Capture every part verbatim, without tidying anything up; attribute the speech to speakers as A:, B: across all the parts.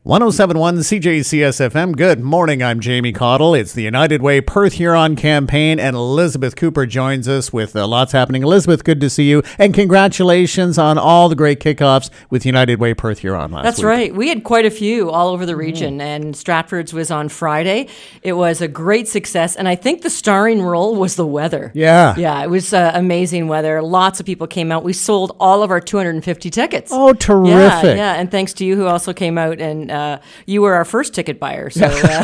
A: one oh seven point one C J C S F M. Good morning, I'm Jamie Cottle. It's the United Way Perth Huron campaign, and Elizabeth Cooper joins us with uh, lots happening. Elizabeth, good to see you, and congratulations on all the great kickoffs with United Way Perth Huron last
B: That's
A: week.
B: right. We had quite a few all over the region, mm. and Stratford's was on Friday. It was a great success, and I think the starring role was the weather.
A: Yeah.
B: Yeah, it was uh, amazing weather. Lots of people came out. We sold all of our two hundred fifty tickets.
A: Oh, terrific.
B: Yeah, yeah, and thanks to you who also came out, and uh, you were our first ticket buyer. So, uh,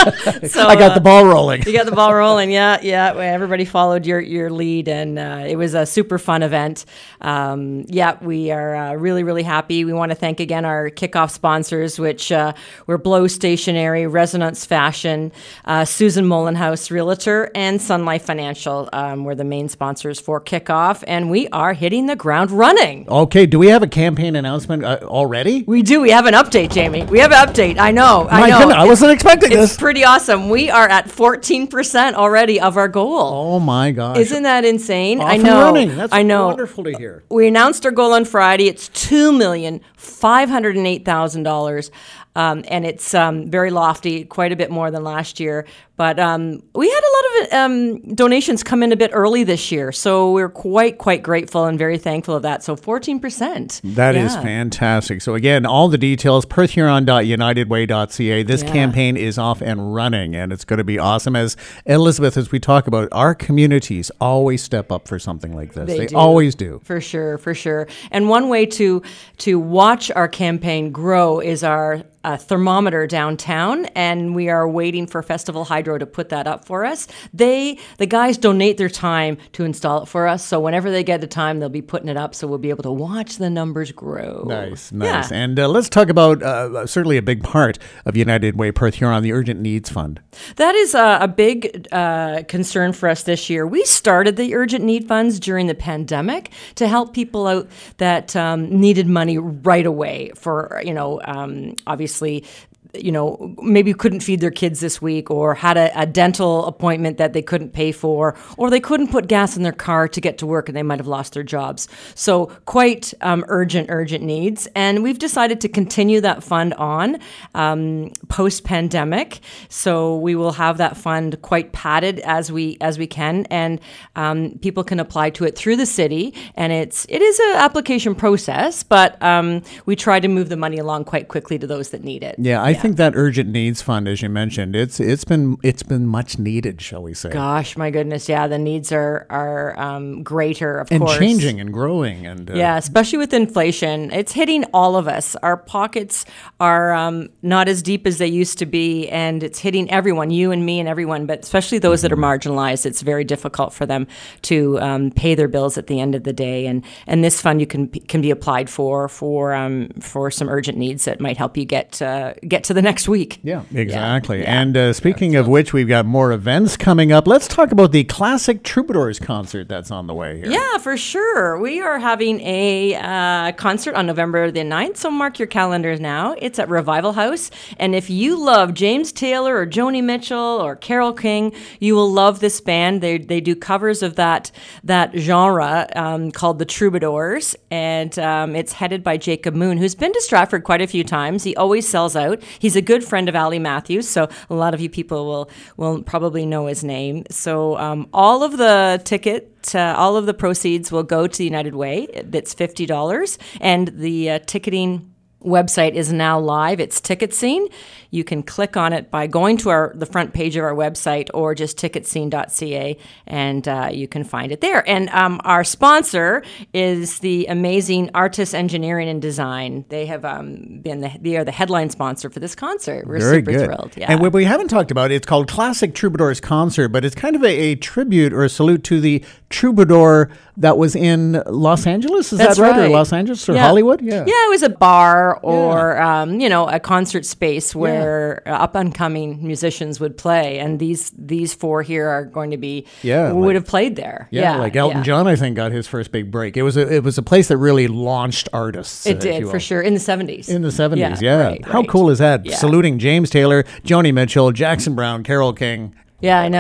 B: so
A: I got
B: uh,
A: the ball rolling.
B: You got the ball rolling, yeah, yeah. Everybody followed your, your lead, and uh, it was a super fun event. Um, yeah, we are uh, really, really happy. We want to thank again our kickoff sponsors, which uh, were Blow Stationery, Resonance Fashion, uh, Susan Mullenhouse Realtor, and Sun Life Financial um, were the main sponsors for kickoff, and we are hitting the ground running.
A: Okay, do we have a campaign announcement uh, already?
B: We do. We have an update, Jamie. We have an update. I know.
A: My
B: I know.
A: goodness, I wasn't expecting
B: it's
A: this.
B: It's pretty awesome. We are at fourteen percent already of our goal.
A: Oh my gosh.
B: Isn't that insane?
A: Off
B: I
A: and
B: know.
A: running. That's
B: I know.
A: wonderful to hear.
B: We announced our goal on Friday. It's two million five hundred eight thousand dollars. Um, and it's um, very lofty, quite a bit more than last year. But um, we had a lot of um, donations come in a bit early this year. So we're quite, quite grateful and very thankful of that. So fourteen percent.
A: That yeah. is fantastic. So again, all the details, perth huron dot united way dot c a. This yeah. campaign is off and running, and it's going to be awesome. As Elizabeth, as we talk about, our communities always step up for something like this. They, they do. always do.
B: For sure, for sure. And one way to to watch our campaign grow is our a thermometer downtown, and we are waiting for Festival Hydro to put that up for us. They, the guys donate their time to install it for us, so whenever they get the time, they'll be putting it up, so we'll be able to watch the numbers grow.
A: Nice, nice.
B: Yeah.
A: And uh, let's talk about uh, certainly a big part of United Way Perth Huron, the Urgent Needs Fund.
B: That is a, a big uh, concern for us this year. We started the Urgent Need Funds during the pandemic to help people out that um, needed money right away for, you know, um, obviously Obviously, you know, maybe couldn't feed their kids this week, or had a, a dental appointment that they couldn't pay for, or they couldn't put gas in their car to get to work and they might have lost their jobs. So quite um, urgent, urgent needs. And we've decided to continue that fund on um, post-pandemic. So we will have that fund quite padded as we as we can, and um, people can apply to it through the city. And it's it is an application process, but um, we try to move the money along quite quickly to those that need it.
A: Yeah, I I think that Urgent Needs Fund, as you mentioned, it's it's been it's been much needed, shall we say?
B: Gosh, my goodness, yeah, the needs are are um, greater, of
A: and
B: course,
A: and changing and growing, and uh,
B: yeah, especially with inflation, it's hitting all of us. Our pockets are um, not as deep as they used to be, and it's hitting everyone, you and me and everyone, but especially those that are marginalized. It's very difficult for them to um, pay their bills at the end of the day, and and this fund you can can be applied for for um, for some urgent needs that might help you get uh, get to the next week.
A: Yeah, exactly.
B: Yeah.
A: And uh, speaking of which, we've got more events coming up. Let's talk about the Classic Troubadours concert that's on the way here.
B: Yeah, for sure. We are having a uh, concert on November the ninth, so mark your calendars now. It's at Revival House, and if you love James Taylor or Joni Mitchell or Carole King, you will love this band. They they do covers of that that genre um, called the Troubadours, and um, it's headed by Jacob Moon, who's been to Stratford quite a few times. He always sells out. He's a good friend of Ali Matthews, so a lot of you people will will probably know his name. So um, all of the ticket, uh, all of the proceeds will go to the United Way. That's fifty dollars, and the uh, ticketing website is now live. It's Ticket Scene. You can click on it by going to our the front page of our website, or just ticket scene dot c a, and uh, you can find it there. And um, our sponsor is the amazing Artis Engineering and Design. They have um, been the, they are the headline sponsor for this concert. We're
A: Very
B: super
A: good.
B: thrilled. Yeah.
A: And what we haven't talked about, it's called Classic Troubadours Concert, but it's kind of a, a tribute or a salute to the troubadour that was in Los Angeles. Is
B: That's
A: that right?
B: right.
A: Or Los Angeles or
B: Yeah.
A: Hollywood? Yeah.
B: Yeah, it was a bar or yeah. um, you know, a concert space where where uh, up and coming musicians would play, and these these four here are going to be
A: yeah
B: would
A: like,
B: have played there.
A: Yeah,
B: yeah
A: like Elton
B: yeah.
A: John, I think, got his first big break. It was a it was a place that really launched artists.
B: It
A: uh,
B: did for sure in the seventies.
A: In the seventies, yeah.
B: yeah. Right,
A: How
B: right.
A: cool is that?
B: Yeah.
A: Saluting James Taylor, Joni Mitchell, Jackson Browne, Carole King.
B: Yeah, I know it.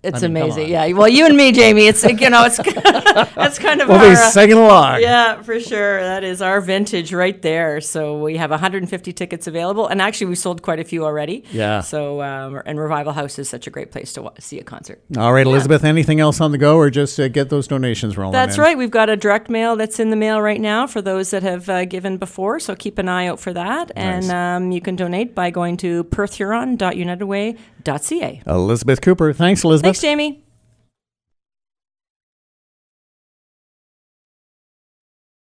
B: It's
A: I mean, come
B: amazing.
A: on.
B: Yeah. Well, you and me, Jamie. It's you know, it's that's kind of
A: We'll
B: our,
A: be
B: uh,
A: singing along.
B: yeah, for sure. That is our vintage right there. So we have one hundred fifty tickets available, and actually we sold quite a few already.
A: Yeah.
B: So um, and Revival House is such a great place to wa- see a concert.
A: All right, Elizabeth, anything else on the go, or just uh, get those donations rolling?
B: That's
A: in?
B: right. We've got a direct mail that's in the mail right now for those that have uh, given before. So keep an eye out for that.
A: Nice.
B: And um, you can donate by going to perth huron dot united way dot c a.
A: Elizabeth Cooper. Thanks, Elizabeth.
B: Thanks, Jamie.